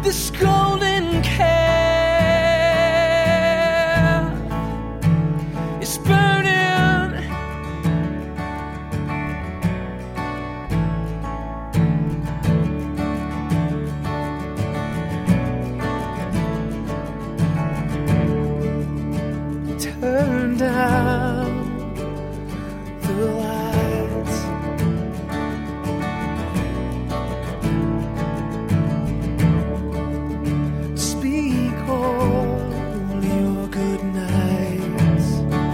this golden calf is burning. Turn down the lights. Speak all your good nights.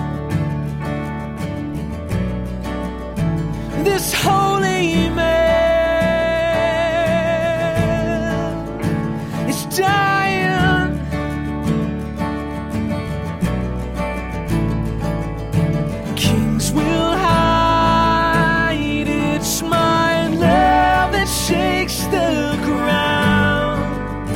This holy man is dying. Kings will hide its smile, love that shakes the ground.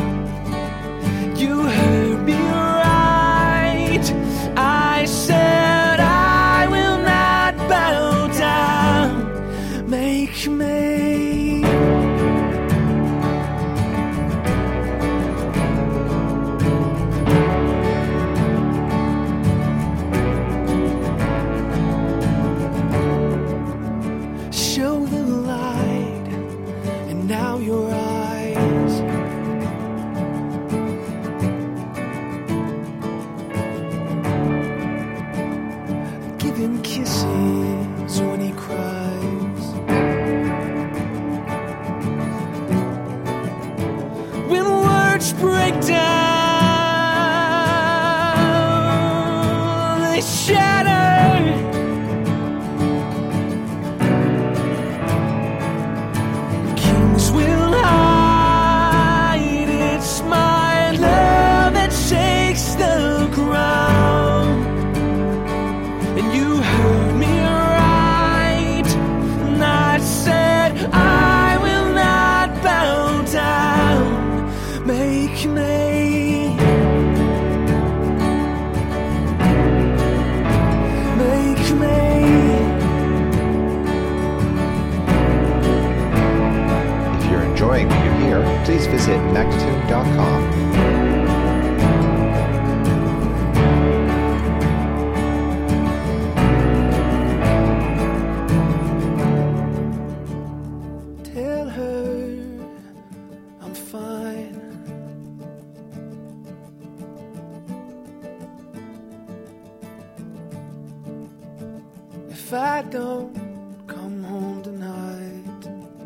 You heard me right. I said I will not bow down. Make me. Show the light, and now your eyes. Give him kisses when he cries. When words break down, they shatter. Kings will hide its smile, love that shakes the ground. And you heard me right. And I said I will not bow down. Make me. Make me. If you're enjoying what you hear, please visit Magnatune.com. Tell her I'm fine. If I don't come home tonight,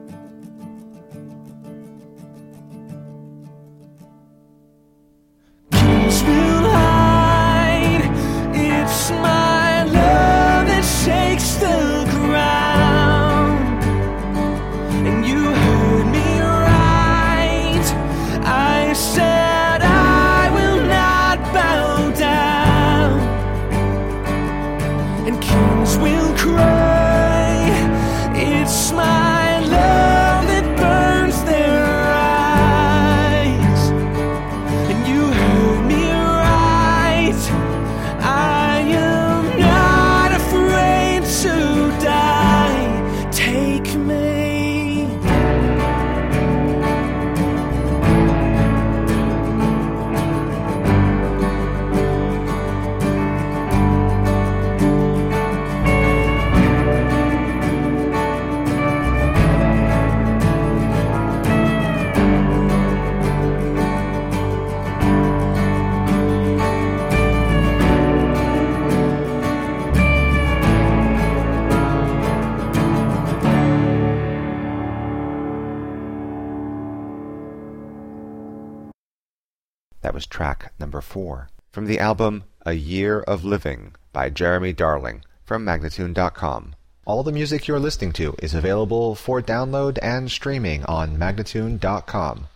kings will hide its smile, love that shakes the ground. And you heard me right. I said I will not bow down. And kings will cry. It's my love that burns their eyes. And you heard me right. I am not afraid to die. Take me. That was track number 4 from the album A Year of Living by Jeremy Darling from Magnatune.com. All the music you're listening to is available for download and streaming on Magnatune.com.